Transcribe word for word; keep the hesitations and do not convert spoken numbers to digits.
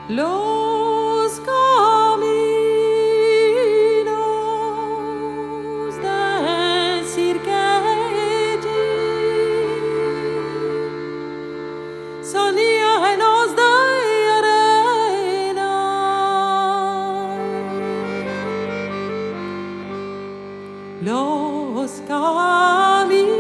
Los caminos del Cirquetti son llenos de arena. Los caminos